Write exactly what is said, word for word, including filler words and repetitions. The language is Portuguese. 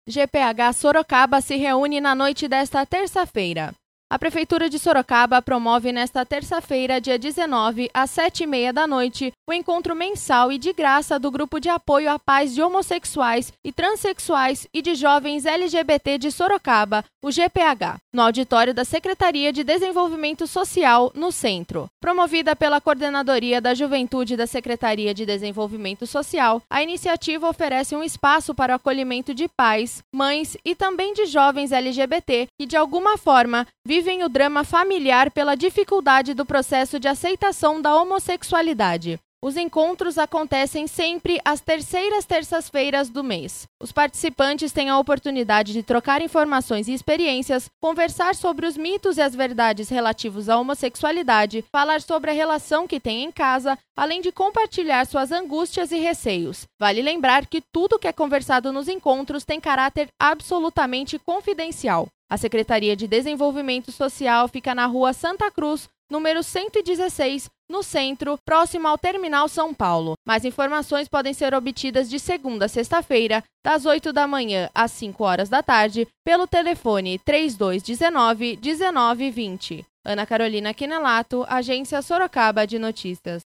G P H Sorocaba se reúne na noite desta terça-feira. A Prefeitura de Sorocaba promove nesta terça-feira, dia dezenove, às sete e meia da noite, o encontro mensal e de graça do Grupo de Apoio à Paz de Homossexuais e Transsexuais e de Jovens L G B T de Sorocaba, o G P H, no auditório da Secretaria de Desenvolvimento Social, no Centro. Promovida pela Coordenadoria da Juventude da Secretaria de Desenvolvimento Social, a iniciativa oferece um espaço para o acolhimento de pais, mães e também de jovens L G B T que, de alguma forma, vivem vivem o drama familiar pela dificuldade do processo de aceitação da homossexualidade. Os encontros acontecem sempre às terceiras terças-feiras do mês. Os participantes têm a oportunidade de trocar informações e experiências, conversar sobre os mitos e as verdades relativos à homossexualidade, falar sobre a relação que têm em casa, além de compartilhar suas angústias e receios. Vale lembrar que tudo que é conversado nos encontros tem caráter absolutamente confidencial. A Secretaria de Desenvolvimento Social fica na Rua Santa Cruz, número cento e dezesseis, no centro, próximo ao Terminal São Paulo. Mais informações podem ser obtidas de segunda a sexta-feira, das oito da manhã às cinco horas da tarde, pelo telefone três dois um nove, um nove dois zero. Ana Carolina Quinelato, Agência Sorocaba de Notícias.